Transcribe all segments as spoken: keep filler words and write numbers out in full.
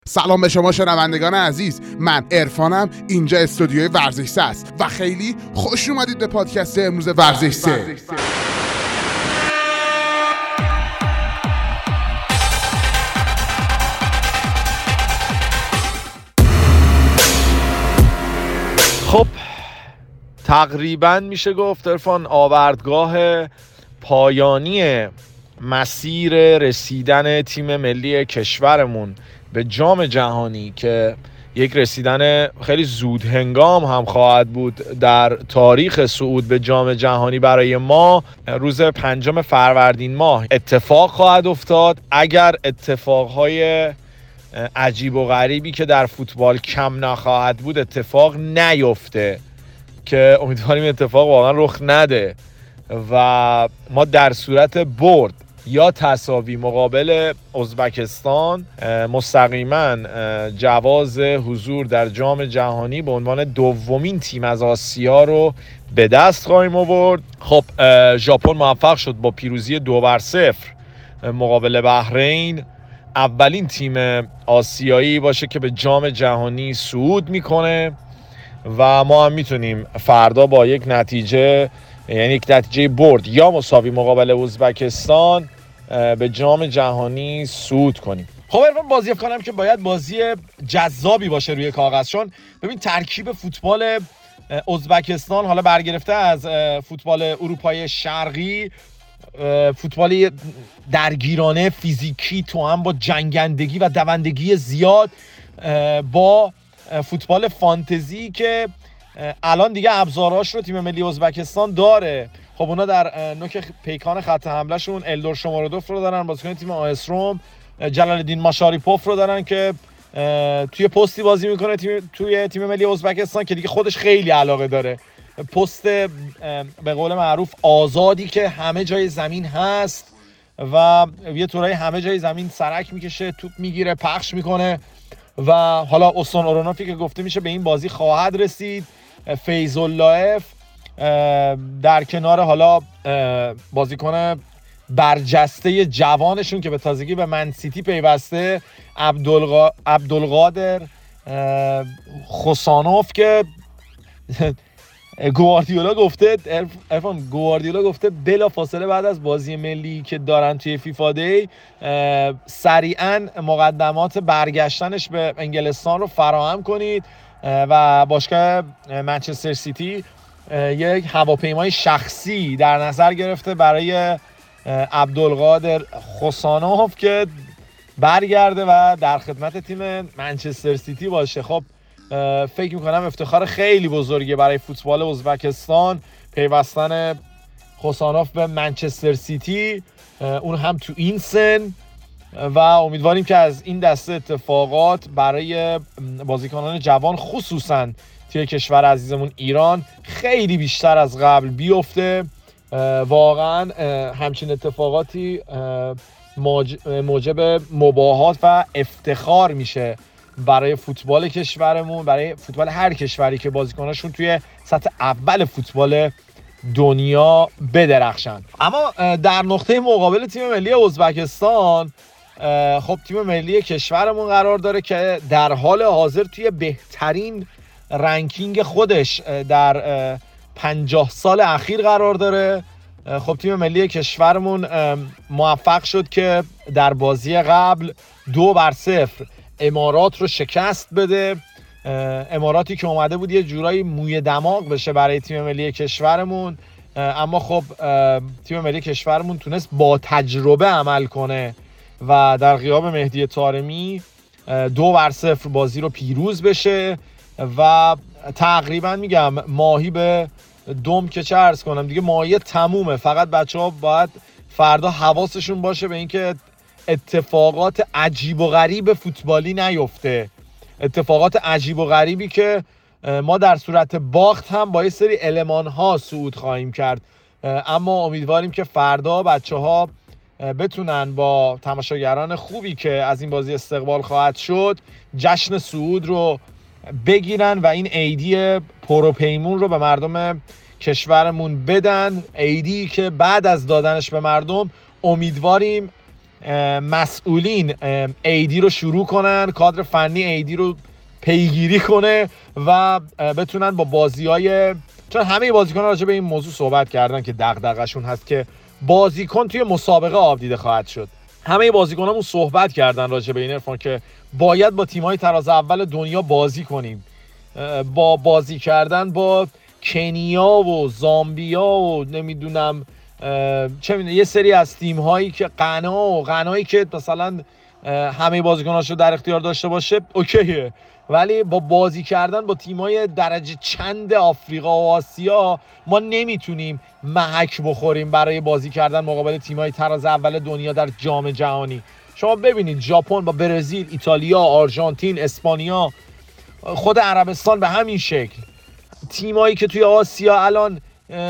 سلام به شما شنوندگان عزیز، من عرفانم، اینجا استودیوی ورزش سه است و خیلی خوش اومدید به پادکست امروز ورزش سه. خب تقریبا میشه گفت عرفان آوردگاه پایانی مسیر رسیدن تیم ملی کشورمون به جام جهانی که یک رسیدن خیلی زود هنگام هم خواهد بود در تاریخ صعود به جام جهانی برای ما، روز پنجم فروردین ماه اتفاق خواهد افتاد. اگر اتفاقهای عجیب و غریبی که در فوتبال کم نخواهد بود اتفاق نیفته، که امیدواریم اتفاق واقعا رخ نده و ما در صورت برد یا تساوی مقابل ازبکستان مستقیما جواز حضور در جام جهانی به عنوان دومین تیم از آسیا رو به دست خواهیم آورد. خب ژاپن موفق شد با پیروزی دو بر صفر مقابل بحرین اولین تیم آسیایی باشه که به جام جهانی صعود میکنه و ما هم میتونیم فردا با یک نتیجه، یعنی یک نتیجه برد یا مساوی مقابل ازبکستان، به جام جهانی صعود کنیم. خب الان بازی کنم که باید بازی جذابی باشه روی کاغذ، چون ببین ترکیب فوتبال ازبکستان حالا برگرفته از فوتبال اروپای شرقی، فوتبال درگیرانه فیزیکی تو هم با جنگندگی و دوندگی زیاد، با فوتبال فانتزی که الان دیگه ابزاراش رو تیم ملی ازبکستان داره. خب اونا در نوک پیکان خط حملهشون الدور شمارودوف رو دارن، بازیکن تیم آیس روم، جلال الدین ماشاریپوف رو دارن که توی پستی بازی میکنه تیم توی تیم ملی ازبکستان که دیگه خودش خیلی علاقه داره، پست به قول معروف آزادی که همه جای زمین هست و یه طورایی همه جای زمین سرک میکشه، توپ میگیره، پخش میکنه. و حالا اوسون اورونوفی که گفته میشه به این بازی خواهد رسید، فیض‌اللهف در کنار حالا بازیکن برجسته جوانشون که به تازگی به منسیتی پیوسته، عبدالغا... عبدالقادر خوسانوف که گواردیولا گفته ارفان گواردیولا گفته بلا فاصله بعد از بازی ملی که دارن توی فیفا دی سریعا مقدمات برگشتنش به انگلستان رو فراهم کنید و باشگاه منچستر سیتی یک هواپیمای شخصی در نظر گرفته برای عبدالقادر خوسانوف که برگرده و در خدمت تیم منچستر سیتی باشه. خب فکر میکنم افتخار خیلی بزرگی برای فوتبال ازبکستان پیوستن خوسانوف به منچستر سیتی، اون هم تو این سن، و امیدواریم که از این دسته اتفاقات برای بازیکنان جوان خصوصا توی کشور عزیزمون ایران خیلی بیشتر از قبل بیفته. واقعا همچین اتفاقاتی موجب مباهات و افتخار میشه برای فوتبال کشورمون، برای فوتبال هر کشوری که بازیکناشون توی سطح اول فوتبال دنیا بدرخشن. اما در نقطه مقابل تیم ملی ازبکستان، خب تیم ملی کشورمون قرار داره که در حال حاضر توی بهترین رنکینگ خودش در پنجاه سال اخیر قرار داره. خب تیم ملی کشورمون موفق شد که در بازی قبل دو بر صفر امارات رو شکست بده، اماراتی که اومده بود یه جورایی موی دماغ بشه برای تیم ملی کشورمون، اما خب تیم ملی کشورمون تونست با تجربه عمل کنه و در غیاب مهدی طارمی دو بر صفر بازی رو پیروز بشه و تقریبا میگم ماهی به دم که چه عرض کنم دیگه ماهی تمومه. فقط بچه ها باید فردا حواسشون باشه به اینکه اتفاقات عجیب و غریب فوتبالی نیفته، اتفاقات عجیب و غریبی که ما در صورت باخت هم با یه سری المان ها صعود خواهیم کرد. اما امیدواریم که فردا بچه ها بتونن با تماشاگران خوبی که از این بازی استقبال خواهد شد جشن صعود رو بگیرن و این عیدی پروپیمون رو به مردم کشورمون بدن، عیدی که بعد از دادنش به مردم امیدواریم مسئولین ایدی رو شروع کنن، کادر فنی ایدی رو پیگیری کنه و بتونن با بازی‌های، چون همه بازیکن‌ها راجع به این موضوع صحبت کردن که دغدغه‌شون هست که بازیکن توی مسابقه آب دیده خواهد شد. همه بازیکنامون صحبت کردن راجع به این عرفان که باید با تیم‌های تراز اول دنیا بازی کنیم. با بازی کردن با کنیا و زامبیا و نمیدونم چه میدونم یه سری از تیم‌هایی که غنا و غنایی که مثلا همه بازیکناشو در اختیار داشته باشه اوکیه، ولی با بازی کردن با تیم‌های درجه چند آفریقا و آسیا ما نمیتونیم محک بخوریم برای بازی کردن مقابل تیم‌های تراز اول دنیا در جام جهانی. شما ببینید ژاپن با برزیل، ایتالیا، آرژانتین، اسپانیا، خود عربستان به همین شکل، تیمایی که توی آسیا الان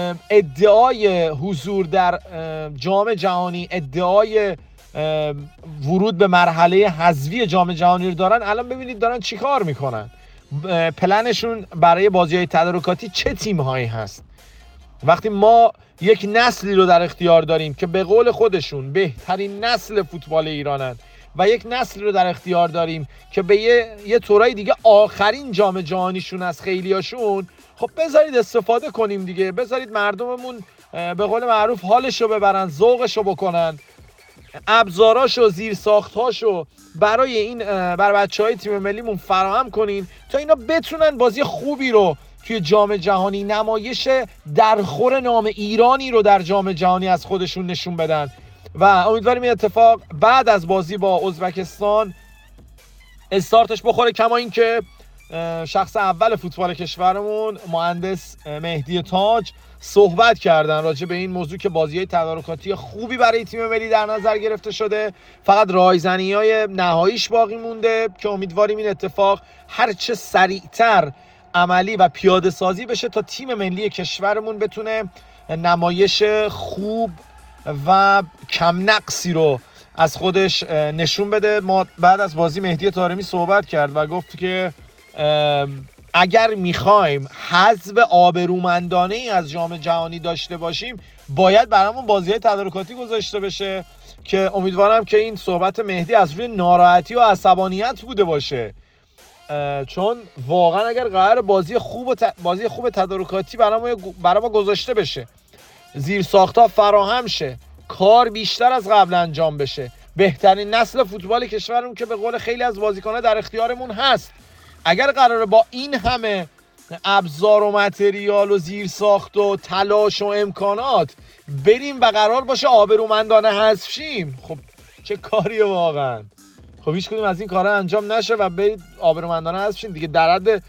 ادعای حضور در جام جهانی، ادعای ورود به مرحله حذفی جام جهانی رو دارن، الان ببینید دارن چیکار میکنن، پلنشون برای بازی‌های تدارکاتی چه تیم‌هایی هست. وقتی ما یک نسلی رو در اختیار داریم که به قول خودشون بهترین نسل فوتبال ایرانن و یک نسل رو در اختیار داریم که به یه, یه طورای دیگه آخرین جام جهانیشون از خیلیاشون، خب بذارید استفاده کنیم دیگه، بذارید مردممون به قول معروف حالشو ببرن، ذوقشو بکنن، ابزاراشو، زیرساختاشو برای این برای بچهای تیم ملیمون فراهم کنین تا اینا بتونن بازی خوبی رو توی جام جهانی، نمایش درخور نام ایرانی رو در جام جهانی از خودشون نشون بدن. و امیدواریم این اتفاق بعد از بازی با ازبکستان استارتش بخوره. کما این که شخص اول فوتبال کشورمون مهندس مهدی تاج صحبت کردن راجع به این موضوع که بازی‌های تدارکاتی خوبی برای تیم ملی در نظر گرفته شده، فقط رایزنی‌های نهاییش باقی مونده که امیدواریم این اتفاق هرچه سریعتر عملی و پیاده سازی بشه تا تیم ملی کشورمون بتونه نمایش خوب و کم نقصی رو از خودش نشون بده. ما بعد از بازی مهدی طارمی صحبت کرد و گفت که اگر میخوایم حذف آبرومندانه ای از جام جهانی داشته باشیم باید برامون بازی‌های تدارکاتی گذاشته بشه، که امیدوارم که این صحبت مهدی از روی ناراحتی و عصبانیت بوده باشه، چون واقعا اگر قرار بازی خوب و ت... بازی خوب تدارکاتی برای ما گذاشته بشه، زیرساخت‌ها فراهم شه، کار بیشتر از قبل انجام بشه، بهترین نسل فوتبال کشورمون که به قول خیلی از بازیکن‌ها در اختیارمون هست، اگر قراره با این همه ابزار و متریال و زیرساخت و تلاش و امکانات بریم و قرار باشه آبرومندانه حذف شیم، خب چه کاریه واقعا؟ خب هیچ کدوم از این کارا انجام نشه و برید آبرومندانه حذف شین دیگه. در حد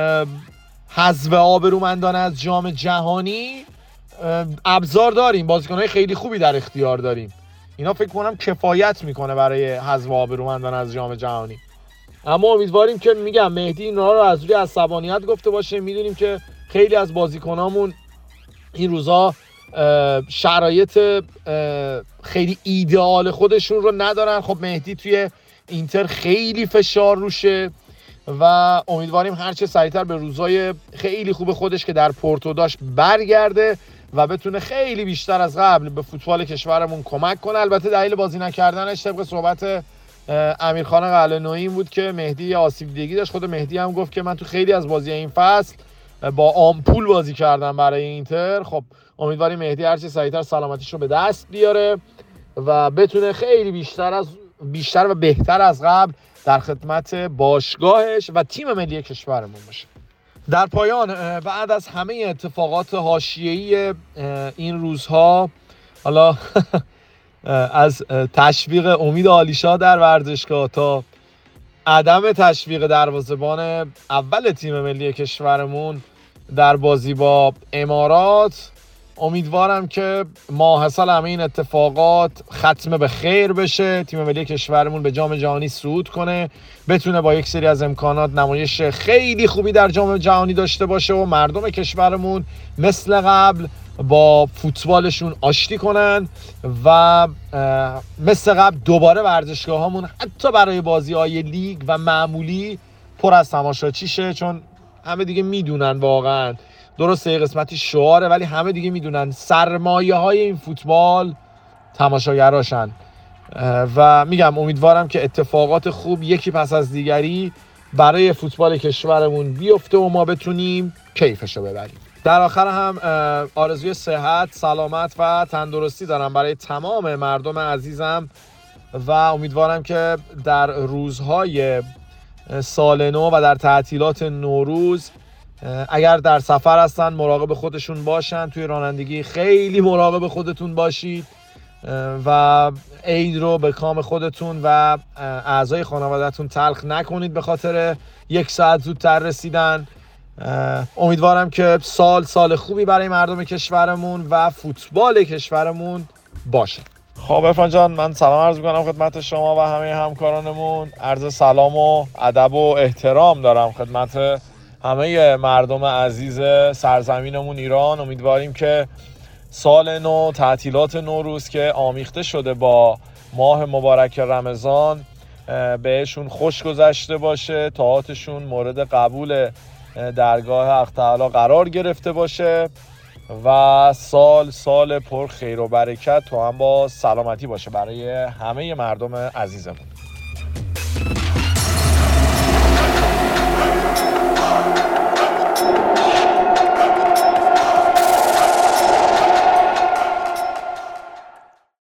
حذف آبرومندانه از جام جهانی ابزار داریم، بازیکن‌های خیلی خوبی در اختیار داریم، اینا فکر کنم کفایت میکنه برای حذف آبرومندانه از جام جهانی. اما امیدواریم که میگم مهدی اینا رو از روی عصبانیت گفته باشه. میدونیم که خیلی از بازیکنامون این روزا شرایط خیلی ایدئال خودشون رو ندارن. خب مهدی توی اینتر خیلی فشار روشه و امیدواریم هرچه سریعتر به روزای خیلی خوب خودش که در پورتو داشت برگرده و بتونه خیلی بیشتر از قبل به فوتبال کشورمون کمک کنه. البته دلیل بازی نکردنش طبق صحبت امیرخان قلعه‌نویی بود که مهدی آسیب دیدگی داشت. خود مهدی هم گفت که من تو خیلی از بازی این فصل با آمپول بازی کردم برای اینتر. خب امیدواریم مهدی هرچه سریعتر سلامتیش رو به دست بیاره و بتونه خیلی بیشتر از بیشتر و بهتر از قبل در خدمت باشگاهش و تیم ملی کشورمون باشه. در پایان بعد از همه اتفاقات حاشیه‌ای این روزها، حالا از تشویق امید عالیشاه در ورزشگاه تا عدم تشویق دروازه‌بان اول تیم ملی کشورمون در بازی با امارات، امیدوارم که ماحصل همه این اتفاقات ختم به خیر بشه، تیم ملی کشورمون به جام جهانی صعود کنه، بتونه با یک سری از امکانات نمایش خیلی خوبی در جام جهانی داشته باشه و مردم کشورمون مثل قبل با فوتبالشون آشتی کنن و مثل قبل دوباره ورزشگاهامون حتی برای بازی‌های لیگ و معمولی پر از تماشاچی شه، چون همه دیگه میدونن واقعا درسته قسمتی شعاره ولی همه دیگه میدونن سرمایه های این فوتبال تماشاگراشن. و میگم امیدوارم که اتفاقات خوب یکی پس از دیگری برای فوتبال کشورمون بیفته و ما بتونیم کیفشو ببریم. در آخر هم آرزوی صحت، سلامت و تندرستی دارم برای تمام مردم عزیزم و امیدوارم که در روزهای سال نو و در تعطیلات نوروز اگر در سفر هستن مراقب خودشون باشن، توی رانندگی خیلی مراقب خودتون باشید و عید رو به کام خودتون و اعضای خانواده‌تون تلخ نکنید به خاطر یک ساعت زودتر رسیدن. امیدوارم که سال سال خوبی برای مردم کشورمون و فوتبال کشورمون باشه. خب عرفان جان، من سلام عرض می‌کنم خدمت شما و همه همکارانمون. عرض سلام و ادب و احترام دارم خدمت همه مردم عزیز سرزمینمون ایران. امیدواریم که سال نو، تعطیلات نوروز که آمیخته شده با ماه مبارک رمضان بهشون خوش گذشته باشه، طاعاتشون مورد قبول درگاه حق تعالی قرار گرفته باشه و سال سال پر خیر و برکت تو هم با سلامتی باشه برای همه مردم عزیزمون.